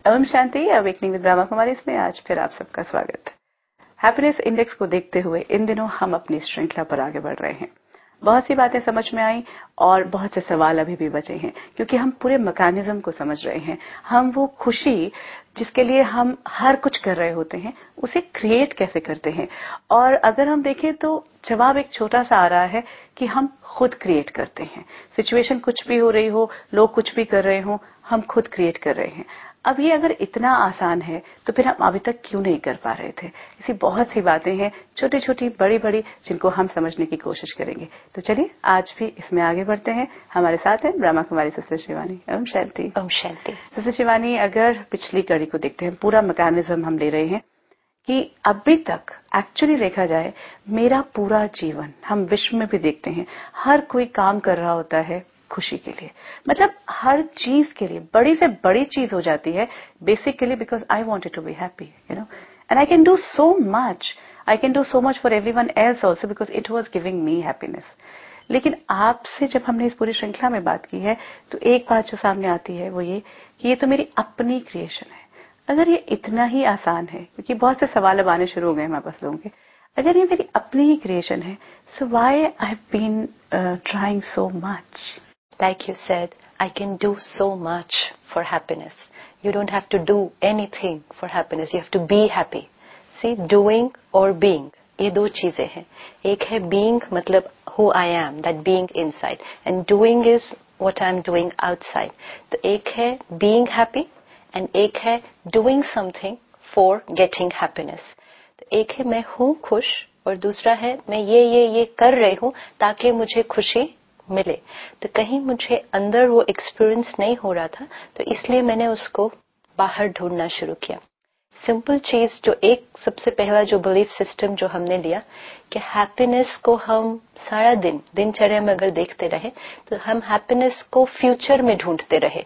ओम शांति। Awakening with Brahma Kumari इसमें आज फिर आप सबका स्वागत है। हैप्पीनेस इंडेक्स को देखते हुए इन दिनों हम अपनी श्रृंखला पर आगे बढ़ रहे हैं। बहुत सी बातें समझ में आई और बहुत से सवाल अभी भी बचे हैं, क्योंकि हम पूरे मैकेनिज्म को समझ रहे हैं। हम वो खुशी जिसके लिए हम हर कुछ कर रहे होते हैं, उसे क्रिएट कैसे करते हैं। और अगर हम देखें तो जवाब एक छोटा सा आ रहा है कि हम खुद क्रिएट करते हैं। सिचुएशन कुछ भी हो रही हो, लोग कुछ भी कर रहे हो, हम खुद क्रिएट कर रहे हैं। अब ये अगर इतना आसान है तो फिर हम अभी तक क्यों नहीं कर पा रहे थे। ऐसी बहुत सी बातें हैं, छोटी छोटी बड़ी बड़ी, जिनको हम समझने की कोशिश करेंगे। तो चलिए आज भी इसमें आगे बढ़ते हैं। हमारे साथ है ब्रह्मा कुमारी सिस्टर शिवानी। ओम शांति। ओम शांति। सिस्टर शिवानी, अगर पिछली कड़ी को देखते हैं, पूरा मैकेनिज्म हम ले रहे हैं कि अभी तक एक्चुअली देखा जाए मेरा पूरा जीवन, हम विश्व में भी देखते हैं, हर कोई काम कर रहा होता है खुशी के लिए। मतलब हर चीज के लिए बड़ी से बड़ी चीज हो जाती है basically because I wanted to be happy, you know, and I can do so much. I can do so much for everyone else also because it was giving me happiness. लेकिन आपसे जब हमने इस पूरी श्रृंखला में बात की है तो एक बात जो सामने आती है वो ये कि ये तो मेरी अपनी क्रिएशन है। अगर ये इतना ही आसान है, क्योंकि बहुत से सवाल अब आने शुरू हो गए हमारे पास लोगों के, अगर ये मेरी अपनी ही क्रिएशन है, so why I have been trying so much. Like you said, I can do so much for happiness. You don't have to do anything for happiness. You have to be happy. See, doing or being, ये दो चीजें हैं। एक है being, मतलब who I am, that being inside, and doing is what I'm doing outside. तो एक है being happy and एक है doing something for getting happiness. तो एक है मैं हूँ खुश और दूसरा है मैं ये कर रही हूँ ताकि मुझे खुशी मिले। तो कहीं मुझे अंदर वो एक्सपीरियंस नहीं हो रहा था, तो इसलिए मैंने उसको बाहर ढूंढना शुरू किया। सिंपल चीज जो एक सबसे पहला जो बिलीफ सिस्टम जो हमने लिया कि हैप्पीनेस को हम सारा दिन दिनचर्या में अगर देखते रहे तो हम हैप्पीनेस को फ्यूचर में ढूंढते रहे।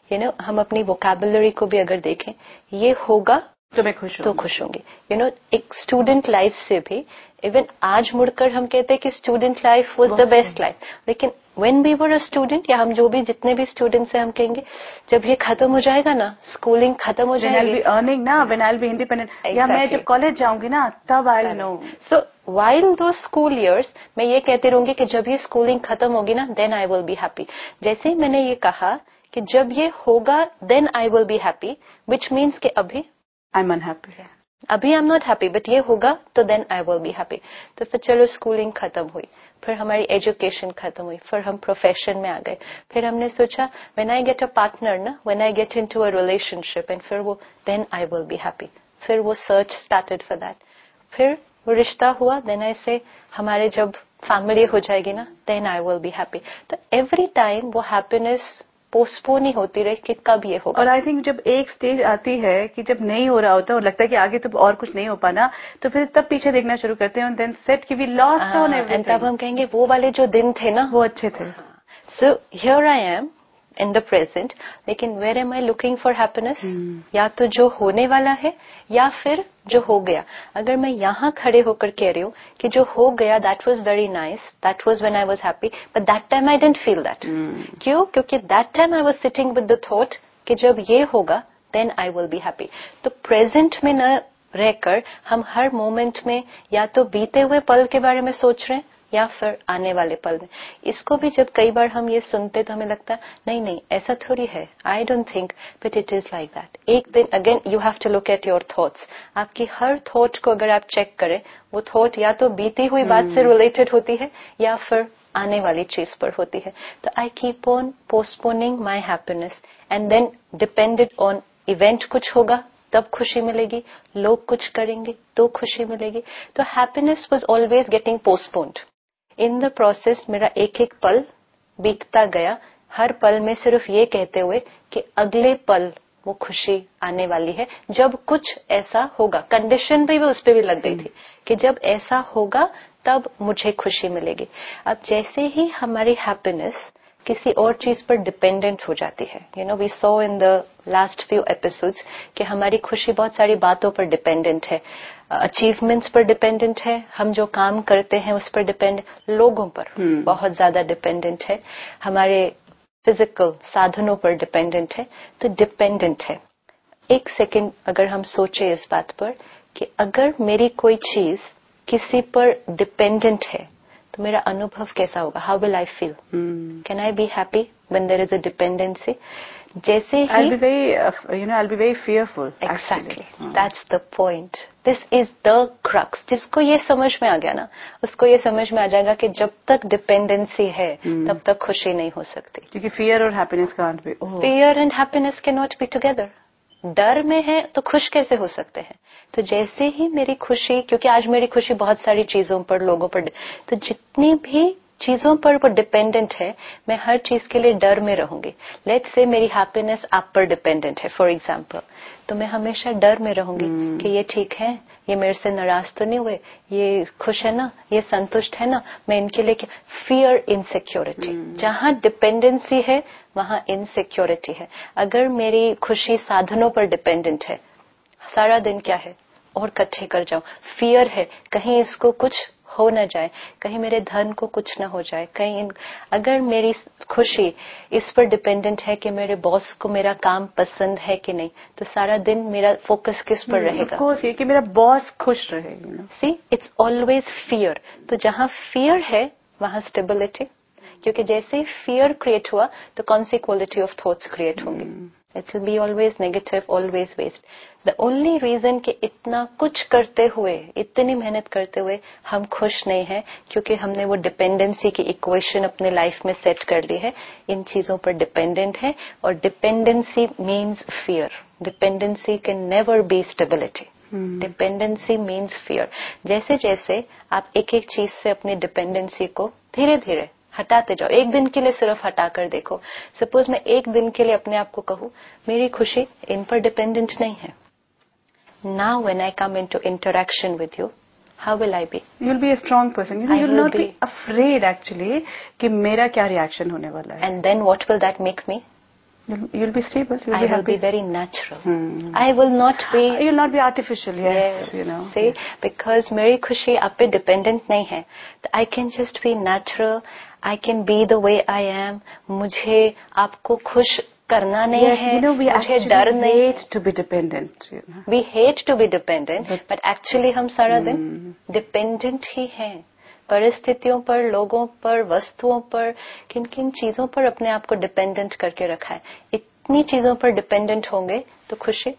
हम अपनी वोकैबुलरी को भी अगर देखें, ये होगा तो मैं खुश होंगी। एक स्टूडेंट लाइफ से भी इवन आज मुड़कर हम कहते हैं कि student life was the best life, लेकिन when we were a student, या हम जो भी जितने भी स्टूडेंट्स हैं हम कहेंगे जब ये खत्म हो जाएगा ना, स्कूलिंग खत्म हो जाएगी, when I will be earning ना, when I will be independent, या मैं जब कॉलेज जाऊंगी ना तब I will know. So while दो स्कूल इयर्स मैं ये कहती रहूंगी कि जब ये स्कूलिंग खत्म होगी ना then I will be happy. जैसे ही मैंने ये कहा कि जब ये होगा then I will be happy, which means कि अभी आई एम अनहैप्पी, अभी I am not happy, but ये होगा तो then I will be happy. तो फिर चलो स्कूलिंग खत्म हुई, फिर हमारी एजुकेशन खत्म हुई, फिर हम प्रोफेशन में आ गए, फिर हमने सोचा when I get a partner ना, when I get into a relationship, and फिर वो then I will be happy. फिर वो सर्च स्टार्टेड फॉर दैट, फिर वो रिश्ता हुआ, देन आई से हमारे जब फैमिली हो जाएगी ना then I will be happy. तो एवरी टाइम वो हैप्पीनेस पोस्टपोन ही होती रही कि कब ये होगा। और आई थिंक जब एक स्टेज आती है कि जब नहीं हो रहा होता और लगता है कि आगे तो और कुछ नहीं हो पाना, तो फिर तब पीछे देखना शुरू करते हैं और देन सेट कि वी लॉस्ट ऑन एवरीथिंग। तब हम कहेंगे वो वाले जो दिन थे ना वो अच्छे थे। So here I am in the present, लेकिन where am I looking for happiness? या तो जो होने वाला है या फिर जो हो गया। अगर मैं यहाँ खड़े होकर कह रही हूँ कि जो हो गया that was very nice, that was when I was happy, but that time I didn't feel that. क्यों? क्योंकि that time I was sitting with the thought कि जब ये होगा then I will be happy. तो प्रेजेंट में न रहकर हम हर मोमेंट में या तो बीते हुए पल के बारे में सोच रहे हैं या फिर आने वाले पल में। इसको भी जब कई बार हम ये सुनते तो हमें लगता है नहीं ऐसा थोड़ी है, I don't think, but it is like that. एक दिन again you have to look at your thoughts. आपकी हर थॉट को अगर आप चेक करें, वो थॉट या तो बीती हुई बात से रिलेटेड होती है या फिर आने वाली चीज पर होती है। तो I keep on postponing my happiness and then depended on event कुछ होगा तब खुशी मिलेगी, लोग कुछ करेंगे तो खुशी मिलेगी। तो happiness was always getting postponed. In the process मेरा एक एक पल बीतता गया, हर पल में सिर्फ ये कहते हुए कि अगले पल वो खुशी आने वाली है जब कुछ ऐसा होगा। कंडीशन भी उस पर भी लग गई थी कि जब ऐसा होगा तब मुझे खुशी मिलेगी। अब जैसे ही हमारी हैप्पीनेस किसी और चीज पर डिपेंडेंट हो जाती है, we saw in the last few episodes कि हमारी खुशी बहुत सारी बातों पर डिपेंडेंट है, अचीवमेंट्स पर डिपेंडेंट है, हम जो काम करते हैं उस पर डिपेंड, लोगों पर बहुत ज्यादा डिपेंडेंट है, हमारे फिजिकल साधनों पर डिपेंडेंट है। तो डिपेंडेंट है। एक सेकंड अगर हम सोचे इस बात पर कि अगर मेरी कोई चीज किसी पर डिपेंडेंट है तो मेरा अनुभव कैसा होगा, how will I feel, can I be happy when there is a dependency? जैसे ही I'll be very fearful. Exactly. That's the point. This is the crux. जिसको ये समझ में आ गया ना, उसको ये समझ में आ जाएगा कि जब तक डिपेंडेंसी है तब तक खुशी नहीं हो सकती. क्योंकि fear और happiness can't be. Fear and happiness cannot be together. डर में है तो खुश कैसे हो सकते हैं? तो जैसे ही मेरी खुशी, क्योंकि आज मेरी खुशी बहुत सारी चीजों पर, लोगों पर, तो जितनी भी चीजों पर वो डिपेंडेंट है, मैं हर चीज के लिए डर में रहूंगी. लेट्स से मेरी हैप्पीनेस आप पर डिपेंडेंट है फॉर एग्जांपल, तो मैं हमेशा डर में रहूंगी कि ये ठीक है, ये मेरे से नाराज तो नहीं हुए, ये खुश है ना, ये संतुष्ट है ना, मैं इनके लिए फियर, इनसिक्योरिटी. जहां डिपेंडेंसी है वहां इनसिक्योरिटी है. अगर मेरी खुशी साधनों पर डिपेंडेंट है, सारा दिन क्या है और इकट्ठे कर जाऊं, फियर है कहीं इसको कुछ हो न जाए, कहीं मेरे धन को कुछ न हो जाए, कहीं अगर मेरी खुशी इस पर डिपेंडेंट है कि मेरे बॉस को मेरा काम पसंद है कि नहीं, तो सारा दिन मेरा फोकस किस पर रहेगा? कोर्स ये कि मेरा बॉस खुश रहे. See, it's always fear. तो जहां फियर है वहां स्टेबिलिटी, क्योंकि जैसे ही फियर क्रिएट हुआ तो कौन सी क्वालिटी ऑफ थॉट्स क्रिएट होंगे? It will be always negative, always waste. The only reason कि इतना कुछ करते हुए, इतनी मेहनत करते हुए हम खुश नहीं हैं, क्योंकि हमने वो डिपेंडेंसी की इक्वेशन अपने लाइफ में सेट कर ली है, इन चीजों पर डिपेंडेंट है. और dependency means fear. Dependency can never be stability. Dependency means fear. जैसे जैसे आप एक एक चीज से अपनी डिपेंडेंसी को धीरे धीरे हटाते जाओ, एक दिन के लिए सिर्फ हटाकर देखो. सपोज मैं एक दिन के लिए अपने आप को कहूं मेरी खुशी इन पर डिपेंडेंट नहीं है. Now when I come into interaction with you, how will I be? You'll be a strong person. You'll not be afraid actually कि मेरा क्या reaction होने वाला है. And then what will that make me? You'll be stable. You'll I be will happy. be very natural. I will not be. You'll not be artificial. Yes. See, because मेरी खुशी आप पे dependent नहीं है. I can just be natural. I can be the way I am. मुझे आपको खुश करना नहीं है. मुझे डर नहीं. We hate to be dependent. We hate to be dependent, but actually हम सारा दिन dependent ही हैं. परिस्थितियों पर, लोगों पर, वस्तुओं पर, किन किन चीजों पर अपने आप को डिपेंडेंट करके रखा है. इतनी चीजों पर डिपेंडेंट होंगे तो खुशी,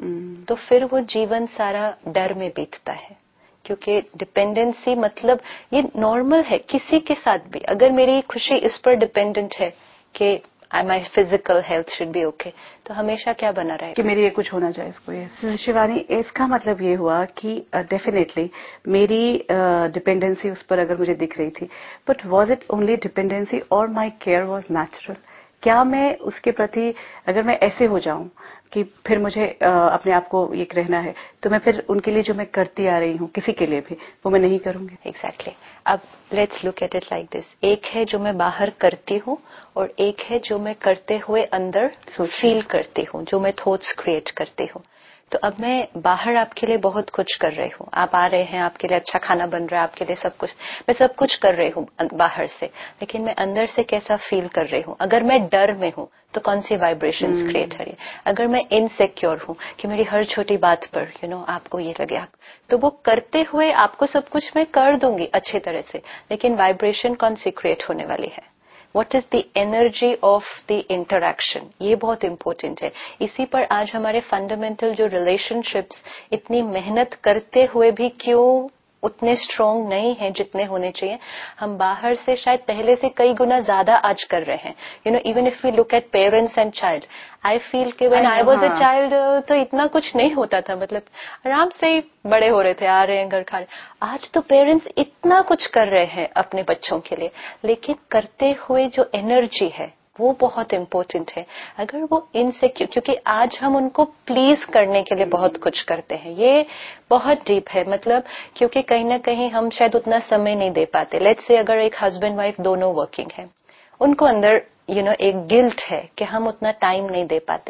तो फिर वो जीवन सारा डर में बीतता है. क्योंकि डिपेंडेंसी मतलब ये नॉर्मल है किसी के साथ भी. अगर मेरी खुशी इस पर डिपेंडेंट है कि my physical health should be okay, तो हमेशा क्या बना रहेगा कि मेरी ये कुछ होना चाहिए इसको. ये शिवानी, इसका मतलब ये हुआ कि डेफिनेटली मेरी डिपेंडेंसी उस पर अगर मुझे दिख रही थी, but was it only dependency और माय केयर वाज नेचुरल? क्या मैं उसके प्रति, अगर मैं ऐसे हो जाऊं कि फिर मुझे अपने आप को ये रहना है, तो मैं फिर उनके लिए जो मैं करती आ रही हूँ किसी के लिए भी, वो मैं नहीं करूंगी. एग्जैक्टली. अब let's look at it like this. एक है जो मैं बाहर करती हूँ और एक है जो मैं करते हुए अंदर फील करती हूँ, जो मैं थॉट्स क्रिएट करती हूँ. तो अब मैं बाहर आपके लिए बहुत कुछ कर रही हूँ, आप आ रहे हैं, आपके लिए अच्छा खाना बन रहा है, आपके लिए सब कुछ, मैं सब कुछ कर रही हूँ बाहर से, लेकिन मैं अंदर से कैसा फील कर रही हूँ? अगर मैं डर में हूँ तो कौन सी वाइब्रेशंस क्रिएट हो रही है? अगर मैं इनसिक्योर हूँ कि मेरी हर छोटी बात पर आपको ये लगे, आप तो वो करते हुए आपको सब कुछ मैं कर दूंगी अच्छी तरह से, लेकिन वाइब्रेशन कौन सी क्रिएट होने वाली है? What is the energy of the interaction? ये बहुत इम्पोर्टेंट है. इसी पर आज हमारे फंडामेंटल जो रिलेशनशिप्स इतनी मेहनत करते हुए भी क्यों उतने स्ट्रांग नहीं हैं जितने होने चाहिए. हम बाहर से शायद पहले से कई गुना ज्यादा आज कर रहे हैं. Even if we look at parents and child, I feel कि when I was a child तो इतना कुछ नहीं होता था, मतलब आराम से ही बड़े हो रहे थे, आ रहे हैं घर खा रहे. आज तो पेरेंट्स इतना कुछ कर रहे हैं अपने बच्चों के लिए, लेकिन करते हुए जो एनर्जी है वो बहुत इम्पोर्टेंट है. अगर वो इनसिक्योर, क्योंकि आज हम उनको प्लीज करने के लिए बहुत कुछ करते हैं, ये बहुत डीप है. मतलब क्योंकि कहीं ना कहीं हम शायद उतना समय नहीं दे पाते. लेट्स से अगर एक हस्बैंड वाइफ दोनों वर्किंग है, उनको अंदर एक गिल्ट है कि हम उतना टाइम नहीं दे पाते.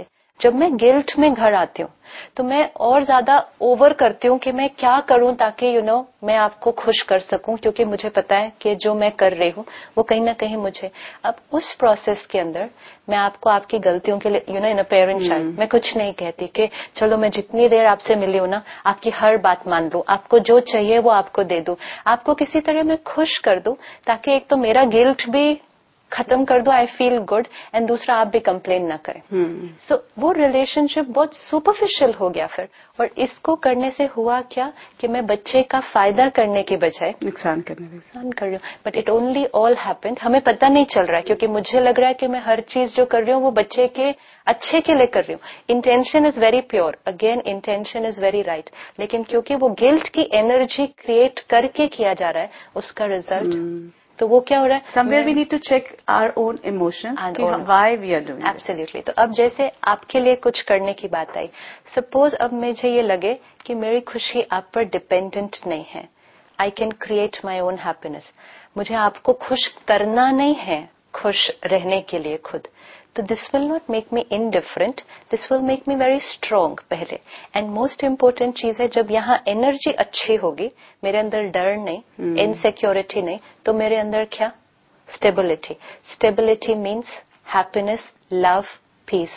जब मैं गिल्ट में घर आती हूँ तो मैं और ज्यादा ओवर करती हूँ कि मैं क्या करूं ताकि मैं आपको खुश कर सकूं, क्योंकि मुझे पता है कि जो मैं कर रही हूँ वो कहीं ना कहीं मुझे, अब उस प्रोसेस के अंदर मैं आपको आपकी गलतियों के लिए इन अ पेरेंट चाइल्ड मैं कुछ नहीं कहती कि चलो मैं जितनी देर आपसे मिली हूं ना आपकी हर बात मान लूं, आपको जो चाहिए वो आपको दे दूं, आपको किसी तरह मैं खुश कर दूं ताकि एक तो मेरा गिल्ट भी खत्म कर दो, आई फील गुड, एंड दूसरा आप भी कंप्लेन ना करें। सो वो रिलेशनशिप बहुत सुपरफिशियल हो गया फिर, और इसको करने से हुआ क्या कि मैं बच्चे का फायदा करने के बजाय नुकसान कर रही हूँ। But it only all happened, हमें पता नहीं चल रहा है क्योंकि मुझे लग रहा है कि मैं हर चीज जो कर रही हूँ वो बच्चे के अच्छे के लिए कर रही हूँ। Intention is very pure, again intention is very right, लेकिन क्योंकि वो गिल्ट की एनर्जी क्रिएट करके किया जा रहा है उसका रिजल्ट तो वो क्या हो रहा है, somewhere we need to check our own emotions कि why we are doing absolutely तो अब जैसे आपके लिए कुछ करने की बात आई, सपोज अब मुझे ये लगे कि मेरी खुशी आप पर डिपेंडेंट नहीं है, I can create my own happiness, मुझे आपको खुश करना नहीं है, खुश रहने के लिए खुद, तो this will not make me indifferent, this will make me very strong पहले। एंड मोस्ट इम्पोर्टेंट चीज है जब यहाँ एनर्जी अच्छी होगी, मेरे अंदर डर नहीं, इनसिक्योरिटी नहीं, तो मेरे अंदर क्या, stability. Stability means happiness, love, peace.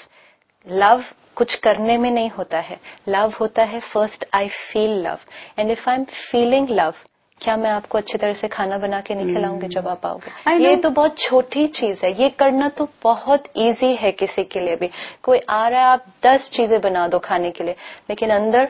Love कुछ करने में नहीं होता है, लव होता है first I feel love, and if I am feeling love, क्या मैं आपको अच्छी तरह से खाना बना के नहीं खिलाऊंगी जब आप आओगे? ये तो बहुत छोटी चीज है, ये करना तो बहुत इजी है किसी के लिए भी। कोई आ रहा है, आप 10 चीजें बना दो खाने के लिए, लेकिन अंदर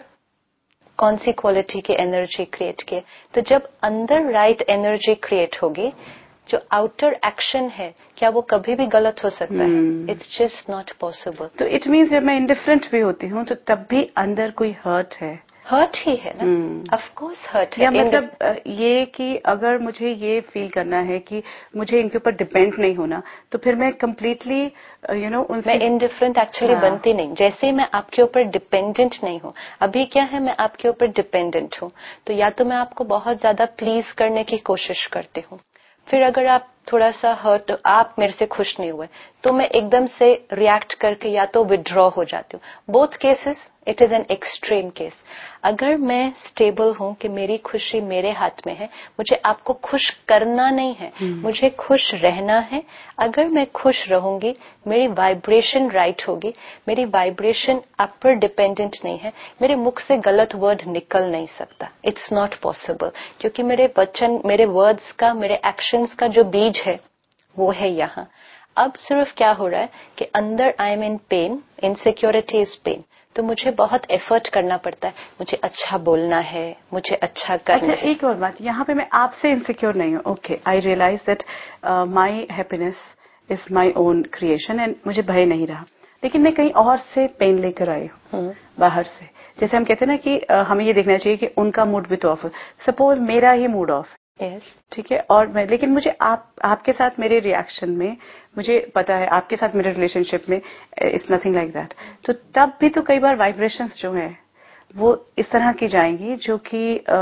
कौन सी क्वालिटी की एनर्जी क्रिएट की? तो जब अंदर राइट एनर्जी क्रिएट होगी, जो आउटर एक्शन है क्या वो कभी भी गलत हो सकता है? It's just not possible. तो इट मीन्स जब मैं इंडिफरेंट भी होती हूँ तो तब भी अंदर कोई हर्ट है, हर्ट ही है ना, ऑफ कोर्स हर्ट है। या मतलब ये कि अगर मुझे ये फील करना है कि मुझे इनके ऊपर डिपेंड नहीं होना, तो फिर मैं कम्प्लीटली उनसे मैं इंडिफरेंट एक्चुअली बनती नहीं। जैसे ही मैं आपके ऊपर डिपेंडेंट नहीं हूँ, अभी क्या है, मैं आपके ऊपर डिपेंडेंट हूँ, तो या तो मैं आपको बहुत ज्यादा प्लीज करने की कोशिश करती हूँ, फिर अगर आप थोड़ा सा हर्ट, आप मेरे से खुश नहीं हुए, तो मैं एकदम से रिएक्ट करके या तो विड्रॉ हो जाती हूँ। Both cases it is an extreme case. अगर मैं स्टेबल हूं कि मेरी खुशी मेरे हाथ में है, मुझे आपको खुश करना नहीं है, मुझे खुश रहना है, अगर मैं खुश रहूंगी, मेरी वाइब्रेशन राइट होगी, मेरी वाइब्रेशन आप पर डिपेंडेंट नहीं है, मेरे मुख से गलत वर्ड निकल नहीं सकता, इट्स नॉट पॉसिबल, क्योंकि मेरे वचन, मेरे वर्ड्स का, मेरे एक्शंस का जो बीज है वो है यहाँ। अब सिर्फ क्या हो रहा है कि अंदर I am in pain, insecurity is pain, तो मुझे बहुत एफर्ट करना पड़ता है, मुझे अच्छा बोलना है, मुझे अच्छा करना है। एक और बात, यहाँ पे मैं आपसे इनसिक्योर नहीं हूँ, okay, I realise that my happiness is my own creation and मुझे भय नहीं रहा, लेकिन मैं कहीं और से पेन लेकर आई हूँ बाहर से। जैसे हम कहते हैं ना कि हमें ये देखना चाहिए कि उनका मूड भी तो ऑफ है, सपोज मेरा ही मूड ऑफ है, Yes. ठीक है, और मैं, लेकिन मुझे आपके साथ मेरे रिएक्शन में मुझे पता है, आपके साथ मेरे रिलेशनशिप में इट्स नथिंग लाइक दैट, तो तब भी तो कई बार वाइब्रेशंस जो है वो इस तरह की जाएंगी जो कि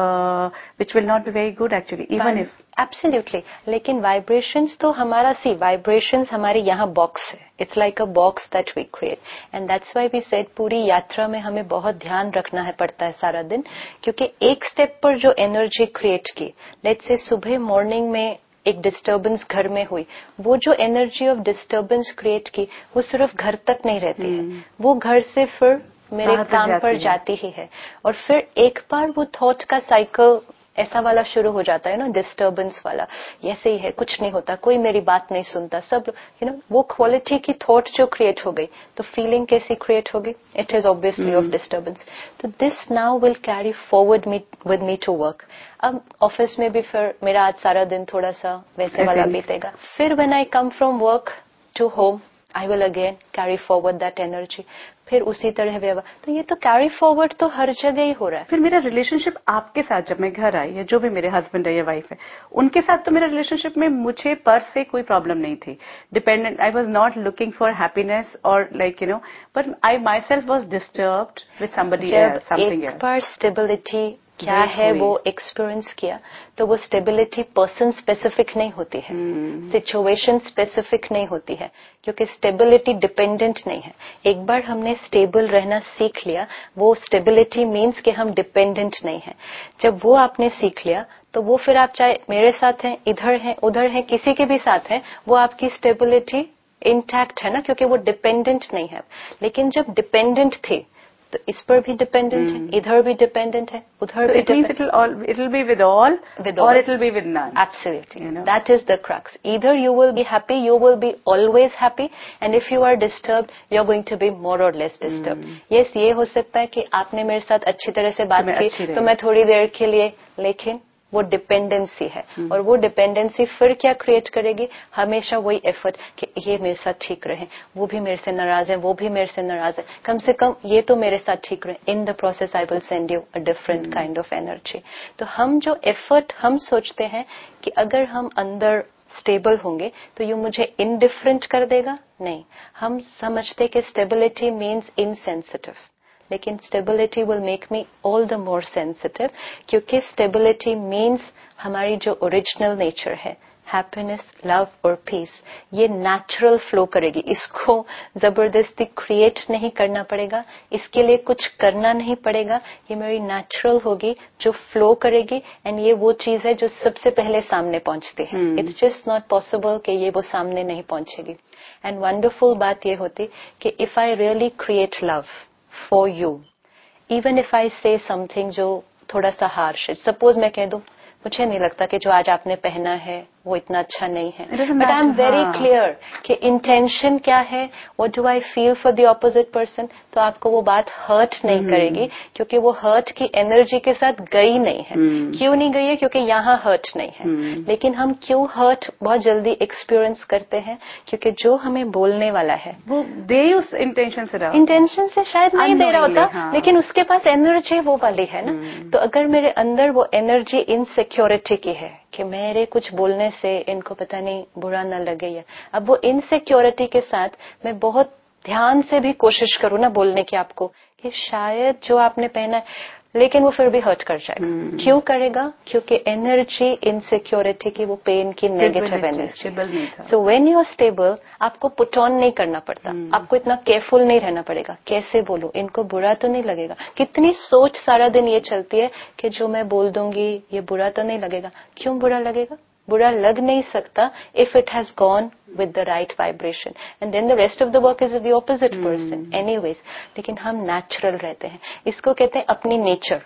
which will not be very good actually, even if absolutely. लेकिन वाइब्रेशंस तो हमारा, वाइब्रेशंस हमारे यहाँ बॉक्स है, it's like a box that we create, and that's why we said पूरी यात्रा में हमें बहुत ध्यान रखना है पड़ता है सारा दिन, क्योंकि एक स्टेप पर जो एनर्जी क्रिएट की, लेट्स से सुबह मॉर्निंग में एक डिस्टर्बेंस घर में हुई, वो जो एनर्जी ऑफ डिस्टर्बेंस क्रिएट की वो सिर्फ घर तक नहीं रहती है, वो घर से फिर मेरे काम पर जाती ही है, और फिर एक बार वो थॉट का साइकिल ऐसा वाला शुरू हो जाता है ना, डिस्टर्बेंस वाला, ऐसे ही है, कुछ नहीं होता, कोई मेरी बात नहीं सुनता, सब वो क्वालिटी की थॉट जो क्रिएट हो गई, तो फीलिंग कैसी क्रिएट होगी? It is obviously of disturbance. तो this now will carry forward with me to work. अब ऑफिस में भी फिर मेरा आज सारा दिन थोड़ा सा वैसे वाला बीतेगा, फिर when I come from work to home, I will again carry forward that energy, फिर उसी तरह व्यवहार, तो ये तो कैरी फॉरवर्ड तो हर जगह ही हो रहा है। फिर मेरा रिलेशनशिप आपके साथ, जब मैं घर आई, या जो भी मेरे हस्बैंड है या वाइफ है, उनके साथ तो मेरा रिलेशनशिप में मुझे पर से कोई प्रॉब्लम नहीं थी, dependent, I was not looking for happiness और like but I myself was disturbed with somebody else, something else. एक बार स्टेबिलिटी क्या है वो एक्सपीरियंस किया, तो वो स्टेबिलिटी पर्सन स्पेसिफिक नहीं होती है, सिचुएशन स्पेसिफिक नहीं होती है, क्योंकि स्टेबिलिटी डिपेंडेंट नहीं है। एक बार हमने स्टेबल रहना सीख लिया, वो स्टेबिलिटी मीन्स कि हम डिपेंडेंट नहीं है। जब वो आपने सीख लिया तो वो फिर आप चाहे मेरे साथ हैं, इधर हैं, उधर हैं, किसी के भी साथ हैं, वो आपकी स्टेबिलिटी इंटैक्ट है ना, क्योंकि वो डिपेंडेंट नहीं है। लेकिन जब डिपेंडेंट थे तो इस पर भी डिपेंडेंट है, इधर भी डिपेंडेंट है, उधर भी dependent. It will be with all, or it will be with none. Absolutely. You know? That is the crux. Either you will be happy, you will be always happy, and if you are disturbed, you are going to be more or less disturbed. Yes, ये हो सकता है कि आपने मेरे साथ अच्छी तरह से बात की तो मैं थोड़ी देर के लिए, लेकिन वो डिपेंडेंसी है। और वो डिपेंडेंसी फिर क्या क्रिएट करेगी, हमेशा वही एफर्ट कि ये मेरे साथ ठीक रहे, वो भी मेरे से नाराज है, वो भी मेरे से नाराज है, कम से कम ये तो मेरे साथ ठीक रहे। In the process I will send you a different kind of energy. तो हम जो एफर्ट हम सोचते हैं कि अगर हम अंदर स्टेबल होंगे तो ये मुझे इनडिफरेंट कर देगा, नहीं, हम समझते कि स्टेबिलिटी मीन्स इनसेंसिटिव, लेकिन stability will make me all the more sensitive, क्योंकि स्टेबिलिटी मीन्स हमारी जो ओरिजिनल नेचर है, हैप्पीनेस, लव और पीस, ये नेचुरल फ्लो करेगी। इसको जबरदस्ती क्रिएट नहीं करना पड़ेगा, इसके लिए कुछ करना नहीं पड़ेगा, ये मेरी नेचुरल होगी जो फ्लो करेगी। एंड ये वो चीज है जो सबसे पहले सामने पहुंचती है। इट्स जस्ट नॉट पॉसिबल कि ये वो सामने नहीं पहुंचेगी। एंड वंडरफुल बात ये होती कि if I really create love for you, even if I say something जो थोड़ा सा हार्श है, सपोज मैं कह दूं मुझे नहीं लगता कि जो आज आपने पहना है वो इतना अच्छा नहीं है, but I am very clear कि इंटेंशन क्या है, what do I feel for the opposite person, तो आपको वो बात हर्ट नहीं करेगी, क्योंकि वो हर्ट की एनर्जी के साथ गई नहीं है। क्यों नहीं गई है, क्योंकि यहाँ हर्ट नहीं है। लेकिन हम क्यों हर्ट बहुत जल्दी एक्सपीरियंस करते हैं, क्योंकि जो हमें बोलने वाला है वो दे उस इंटेंशन से शायद नहीं दे रहा होता, लेकिन उसके पास एनर्जी वो वाली है ना। तो अगर मेरे अंदर वो एनर्जी इनसिक्योरिटी की है कि मेरे कुछ बोलने से इनको पता नहीं बुरा न लगे, या अब वो इनसिक्योरिटी के साथ मैं बहुत ध्यान से भी कोशिश करूँ ना बोलने की आपको कि शायद जो आपने पहना है, लेकिन वो फिर भी हर्ट कर जाएगा। क्यों करेगा, क्योंकि एनर्जी इनसिक्योरिटी की, वो पेन की negative energy. So when you are stable, आपको पुट ऑन नहीं करना पड़ता, आपको इतना केयरफुल नहीं रहना पड़ेगा, कैसे बोलूं, इनको बुरा तो नहीं लगेगा। कितनी सोच सारा दिन ये चलती है कि जो मैं बोल दूंगी ये बुरा तो नहीं लगेगा। क्यों बुरा लगेगा, बुरा लग नहीं सकता if it has gone with the right vibration, and then the rest of the work is the opposite person anyways. लेकिन हम नेचुरल रहते हैं, इसको कहते हैं अपनी नेचर।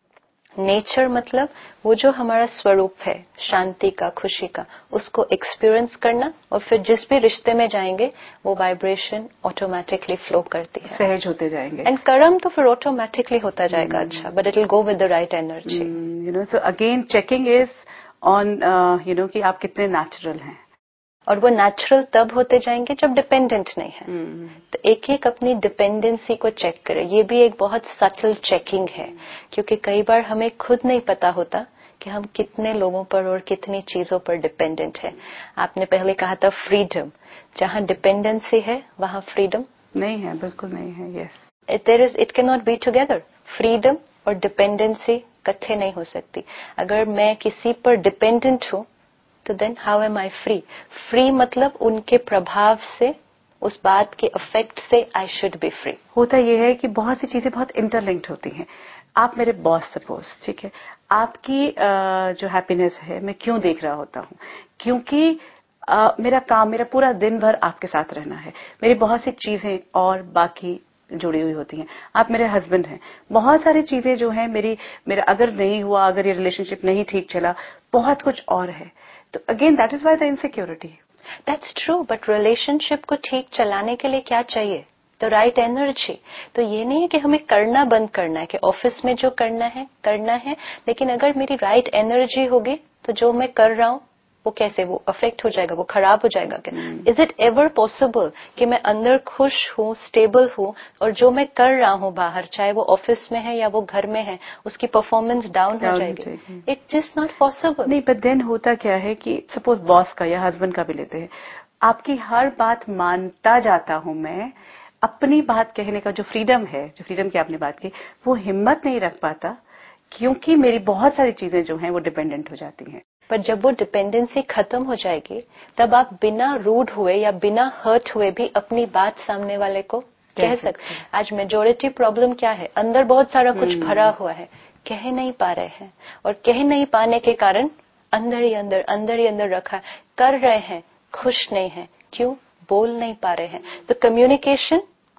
नेचर मतलब वो जो हमारा स्वरूप है, शांति का, खुशी का, उसको एक्सपीरियंस करना, और फिर जिस भी रिश्ते में जाएंगे वो वाइब्रेशन ऑटोमेटिकली फ्लो करती है, सहज होते जाएंगे, एंड कर्म तो फिर ऑटोमेटिकली होता जाएगा अच्छा, but it will go with the right energy. You know, so again checking is on you know कि आप कितने नेचुरल हैं, और वो नेचुरल तब होते जाएंगे जब डिपेंडेंट नहीं है। तो एक एक अपनी डिपेंडेंसी को चेक करें, ये भी एक बहुत सटल चेकिंग है, क्योंकि कई बार हमें खुद नहीं पता होता कि हम कितने लोगों पर और कितनी चीजों पर डिपेंडेंट है। आपने पहले कहा था फ्रीडम, जहां डिपेंडेंसी है वहां फ्रीडम नहीं है, बिल्कुल नहीं है। Yes, it can not be together. Freedom और डिपेंडेंसी इकट्ठे नहीं हो सकती। अगर मैं किसी पर डिपेंडेंट हूं तो then how am I free. Free मतलब उनके प्रभाव से, उस बात के इफेक्ट से आई शुड बी फ्री। होता यह है कि बहुत सी चीजें बहुत इंटरलिंक्ड होती हैं। आप मेरे बॉस सपोज, ठीक है, आपकी जो हैप्पीनेस है मैं क्यों देख रहा होता हूँ, क्योंकि मेरा काम, मेरा पूरा दिन भर आपके साथ रहना है, मेरी बहुत सी चीजें और बाकी जुड़ी हुई होती हैं। आप मेरे हस्बैंड हैं, बहुत सारी चीजें जो हैं मेरा अगर नहीं हुआ, अगर ये रिलेशनशिप नहीं ठीक चला, बहुत कुछ और है। तो again that is why the insecurity. That's true, but relationship को ठीक चलाने के लिए क्या चाहिए, द राइट एनर्जी। तो ये नहीं है कि हमें करना बंद करना है, कि ऑफिस में जो करना है, लेकिन अगर मेरी राइट एनर्जी होगी तो जो मैं कर रहा हूं वो कैसे, वो अफेक्ट हो जाएगा, वो खराब हो जाएगा क्या? इज इट एवर पॉसिबल कि मैं अंदर खुश हूँ, स्टेबल हूँ, और जो मैं कर रहा हूँ बाहर, चाहे वो ऑफिस में है या वो घर में है, उसकी परफॉर्मेंस डाउन हो जाएगी? It just not possible. नहीं, बट देन होता क्या है कि सपोज बॉस का या हस्बैंड का भी लेते हैं, आपकी हर बात मानता जाता हूं मैं, अपनी बात कहने का जो फ्रीडम है, जो फ्रीडम की आपने बात की, वो हिम्मत नहीं रख पाता क्योंकि मेरी बहुत सारी चीजें जो हैं वो डिपेंडेंट हो जाती हैं। पर जब वो डिपेंडेंसी खत्म हो जाएगी तब आप बिना रूड हुए या बिना हर्ट हुए भी अपनी बात सामने वाले को कह सकते हैं। आज मेजोरिटी प्रॉब्लम क्या है, अंदर बहुत सारा कुछ भरा हुआ है, कह नहीं पा रहे हैं, और कह नहीं पाने के कारण अंदर ही अंदर रखा कर रहे हैं, खुश नहीं है। क्यों? बोल नहीं पा रहे हैं। तो communication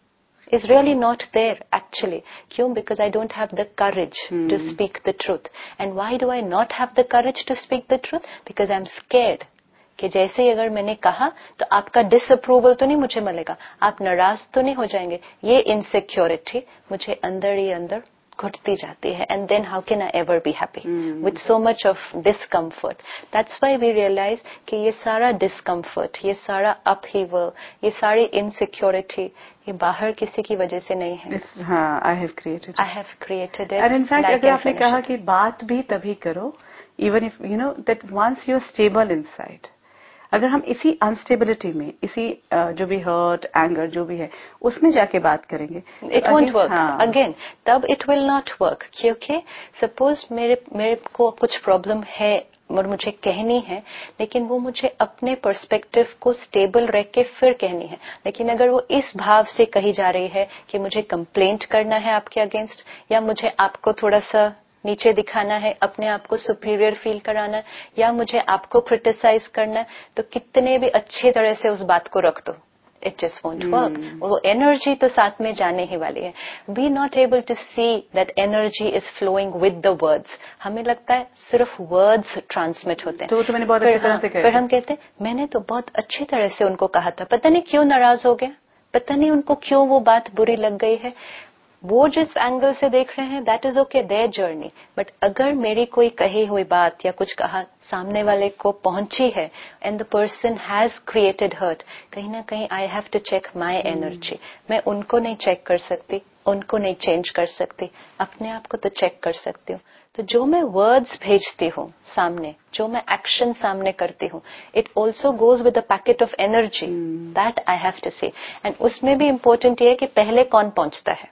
is really not there actually. क्यों? Because I don't have the courage to speak the truth. And why do I not have the courage to speak the truth? Because I'm scared. कि जैसे ही अगर मैंने कहा तो आपका disapproval तो नहीं मुझे मिलेगा, आप नाराज तो नहीं हो जाएंगे। ये इनसिक्योरिटी मुझे अंदर ही अंदर घुटती जाती है। And then how can I ever be happy with so much of discomfort. That's why we realize कि ये सारा डिस्कम्फर्ट, ये सारा अपहीवल, ये सारी इनसिक्योरिटी ये बाहर किसी की वजह से नहीं है। हाँ, I have created it. And in fact अगर आपने कहा कि बात भी तभी करो even if you know that once you are stable inside. अगर हम इसी अनस्टेबिलिटी में, इसी जो भी हर्ट, एंगर जो भी है, उसमें जाके बात करेंगे, इट वोंट वर्क अगेन। तब इट विल नॉट वर्क। क्योंकि सपोज मेरे को कुछ प्रॉब्लम है और मुझे कहनी है, लेकिन वो मुझे अपने पर्सपेक्टिव को स्टेबल रख के फिर कहनी है। लेकिन अगर वो इस भाव से कही जा रही है कि मुझे कंप्लेंट करना है आपके अगेंस्ट, या मुझे आपको थोड़ा सा नीचे दिखाना है, अपने आप को सुपीरियर फील कराना है, या मुझे आपको क्रिटिसाइज करना है, तो कितने भी अच्छे तरह से उस बात को रख दो, इट जस्ट वोंट वर्क। वो एनर्जी तो साथ में जाने ही वाली है। We not able to see that energy is flowing with the words. हमें लगता है सिर्फ वर्ड्स ट्रांसमिट होते हैं। तो मैंने बहुत अच्छी तरह से कहा। फिर हम कहते हैं मैंने तो बहुत अच्छी तरह से उनको कहा था, पता नहीं क्यों नाराज हो गया, पता नहीं उनको क्यों वो बात बुरी लग गई है। वो जिस एंगल से देख रहे हैं that is okay, their journey. But अगर मेरी कोई कही हुई बात या कुछ कहा सामने वाले को पहुंची है and the person has created hurt, कहीं ना कहीं I have to check my energy. मैं उनको नहीं चेक कर सकती, उनको नहीं चेंज कर सकती, अपने आप को तो चेक कर सकती हूँ। तो जो मैं वर्ड्स भेजती हूँ सामने, जो मैं एक्शन सामने करती हूँ, it also goes with a packet of energy that I have to see. And उसमें भी इम्पोर्टेंट ये है कि पहले कौन पहुंचता है।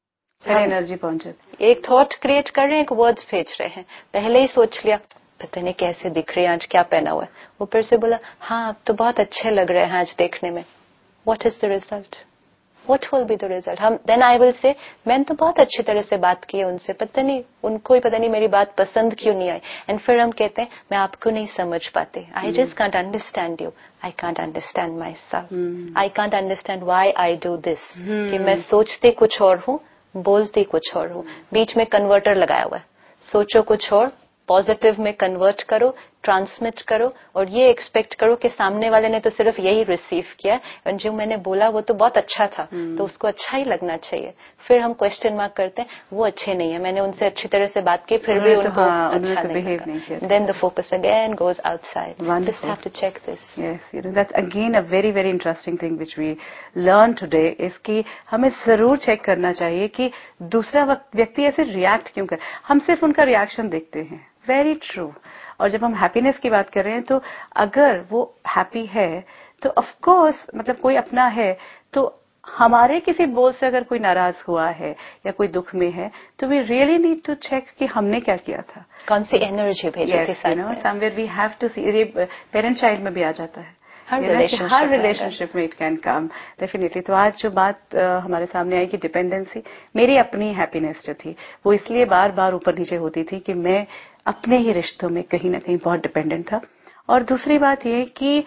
एनर्जी पहुंचे, एक थॉट क्रिएट कर रहे हैं, एक वर्ड्स भेज रहे हैं, पहले ही सोच लिया पता नहीं कैसे दिख रही है आज, क्या पहना हुआ है, ऊपर से बोला हाँ आप तो बहुत अच्छे लग रहे हैं आज देखने में। What is the result? What will be the result? हम देन आई विल से मैंने तो बहुत अच्छी तरह से बात की है उनसे, पता नहीं उनको ही पता नहीं मेरी बात पसंद क्यों नहीं आई। एंड फिर हम कहते हैं मैं आपको नहीं समझ पाते, I just can't understand you, I can't understand myself, I can't understand why I do this. कि मैं सोचती कुछ और हूँ, बोलती कुछ और हूँ, बीच में कन्वर्टर लगाया हुआ है। सोचो कुछ और, पॉजिटिव में कन्वर्ट करो, ट्रांसमिट करो, और ये एक्सपेक्ट करो कि सामने वाले ने तो सिर्फ यही रिसीव किया और जो मैंने बोला वो तो बहुत अच्छा था, तो उसको अच्छा ही लगना चाहिए। फिर हम क्वेश्चन मार्क करते हैं वो अच्छे नहीं है, मैंने उनसे अच्छी तरह से बात की फिर भी उनको अच्छा नहीं लगा। Then the focus again goes outside. Just have to check this. Yes, you know that's again a very very interesting thing which we learn today, इसकी हमें जरूर चेक करना चाहिए कि दूसरा व्यक्ति ऐसे रिएक्ट क्यों कर। हम सिर्फ उनका रिएक्शन देखते हैं, वेरी ट्रू। और जब हम हैप्पीनेस की बात कर रहे हैं तो अगर वो हैप्पी है तो ऑफ कोर्स मतलब कोई अपना है, तो हमारे किसी बोल से अगर कोई नाराज हुआ है या कोई दुख में है तो we really need to check कि हमने क्या किया था, कौन सी एनर्जी भेजी थी साथ में। Somewhere we have to see. ये पेरेंट चाइल्ड में भी आ जाता है, हर रिलेशनशिप में इट कैन कम डेफिनेटली। तो आज जो बात हमारे सामने आई कि डिपेंडेंसी, मेरी अपनी हैप्पीनेस जो थी वो इसलिए बार बार ऊपर नीचे होती थी कि मैं अपने ही रिश्तों में कहीं ना कहीं बहुत डिपेंडेंट था। और दूसरी बात ये कि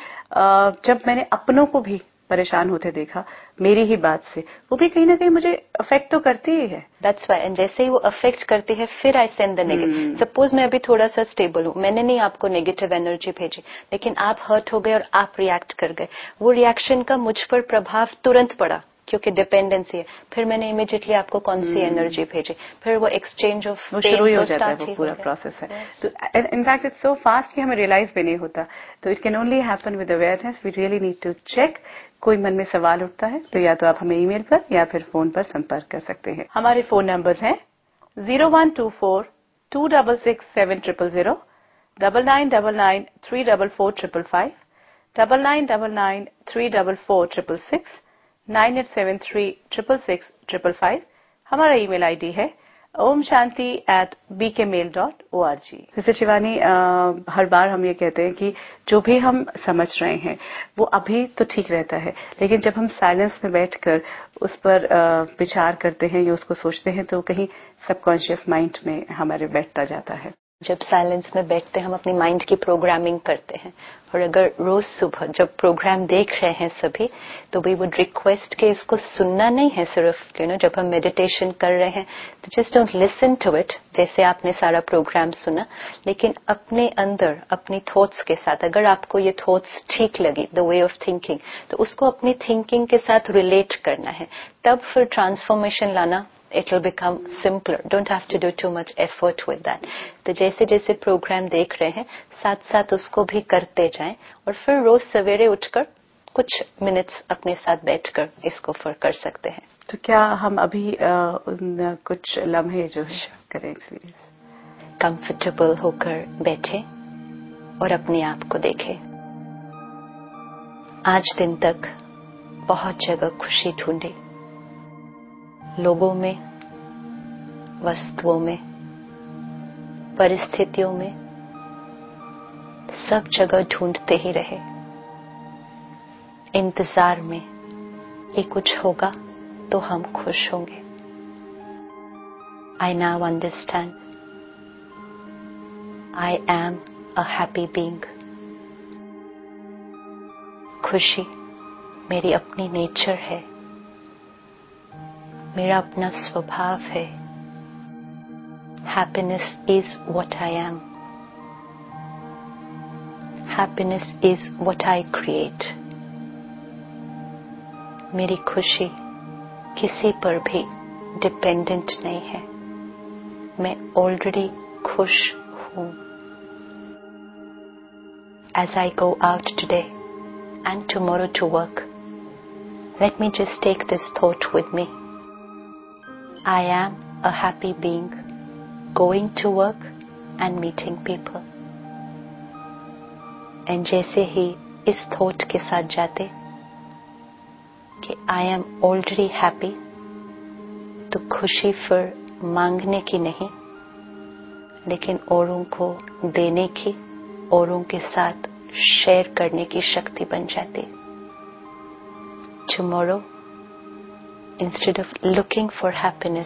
जब मैंने अपनों को भी परेशान होते देखा मेरी ही बात से, वो भी कहीं ना कहीं मुझे अफेक्ट तो करती ही है। दैट्स व्हाई, एंड जैसे ही वो अफेक्ट करती है फिर I send the negative. Suppose मैं अभी थोड़ा सा स्टेबल हूँ, मैंने नहीं आपको नेगेटिव एनर्जी भेजी, लेकिन आप हर्ट हो गए और आप रिएक्ट कर गए, वो रिएक्शन का मुझ पर प्रभाव तुरंत पड़ा क्योंकि डिपेंडेंसी है। फिर मैंने इमीडिएटली आपको कौन सी एनर्जी भेजी, फिर वो एक्सचेंज ऑफ शुरू ही हो जाता है, वो पूरा प्रोसेस है। तो इनफैक्ट इट्स सो फास्ट कि हमें रियलाइज भी नहीं होता। तो it can only happen with awareness. We really need to check. कोई मन में सवाल उठता है तो या तो आप हमें ईमेल पर या फिर फोन पर संपर्क कर सकते हैं। हमारे फोन नंबर्स हैं 0124-266-7000, 9999-344-555, 9999-344-666, 9873-666-555। हमारा ईमेल आईडी है omshanti@bkmail.org। जैसे शिवानी, हर बार हम ये कहते हैं कि जो भी हम समझ रहे हैं वो अभी तो ठीक रहता है, लेकिन जब हम साइलेंस में बैठकर उस पर विचार करते हैं या उसको सोचते हैं तो कहीं सबकॉन्शियस माइंड में हमारे बैठता जाता है। जब साइलेंस में बैठते हैं हम अपनी माइंड की प्रोग्रामिंग करते हैं। और अगर रोज सुबह जब प्रोग्राम देख रहे हैं सभी, तो वी वुड रिक्वेस्ट कि इसको सुनना नहीं है सिर्फ जब हम मेडिटेशन कर रहे हैं तो just don't listen to it, जैसे आपने सारा प्रोग्राम सुना, लेकिन अपने अंदर अपनी थॉट्स के साथ, अगर आपको ये थॉट्स ठीक लगी, द वे ऑफ थिंकिंग, तो उसको अपनी थिंकिंग के साथ रिलेट करना है। तब फिर ट्रांसफॉर्मेशन लाना, it will become simpler. Don't have to do too much effort with that. तो जैसे जैसे प्रोग्राम देख रहे हैं साथ साथ उसको भी करते जाएं और फिर रोज सवेरे उठकर कुछ मिनट्स अपने साथ बैठकर इसको फिर कर सकते हैं। तो क्या हम अभी उन कुछ लम्हे जो है करें एक्सपीरियंस? कंफर्टेबल होकर बैठे और अपने आप को देखें। आज दिन तक बहुत जगह खुशी ढूंढी, लोगों में, वस्तुओं में, परिस्थितियों में, सब जगह ढूंढते ही रहे, इंतजार में कि कुछ होगा तो हम खुश होंगे। I now understand. I am a happy being. खुशी मेरी अपनी नेचर है, मेरा अपना स्वभाव है। Happiness is what I am. Happiness is what I create. मेरी खुशी किसी पर भी डिपेंडेंट नहीं है, मैं ऑलरेडी खुश हूं। As I go out today and tomorrow to work, let me just take this thought with me. I am a happy being, going to work and meeting people. And जैसे ही इस thought के साथ जाते कि I am already happy, तो खुशी फिर मांगने की नहीं, लेकिन औरों को देने की, औरों के साथ शेयर करने की शक्ति बन जाती। Tomorrow, instead of looking for happiness,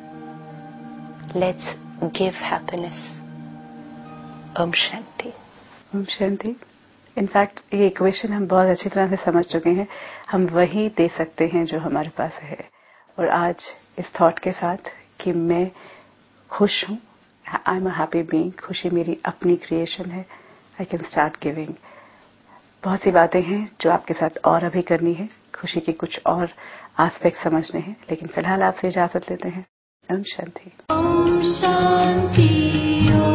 let's give happiness. Om Shanti. Om Shanti. In fact ये इक्वेशन हम बहुत अच्छी तरह से समझ चुके हैं, हम वही दे सकते हैं जो हमारे पास है। और आज इस थॉट के साथ कि मैं खुश हूं, I am a happy being, खुशी मेरी अपनी क्रिएशन है, आई कैन स्टार्ट गिविंग। बहुत सी बातें हैं जो आपके साथ और अभी करनी है, खुशी के कुछ और एस्पेक्ट समझने हैं, लेकिन फिलहाल आपसे इजाजत लेते हैं। ओम शांति। ओम शांति।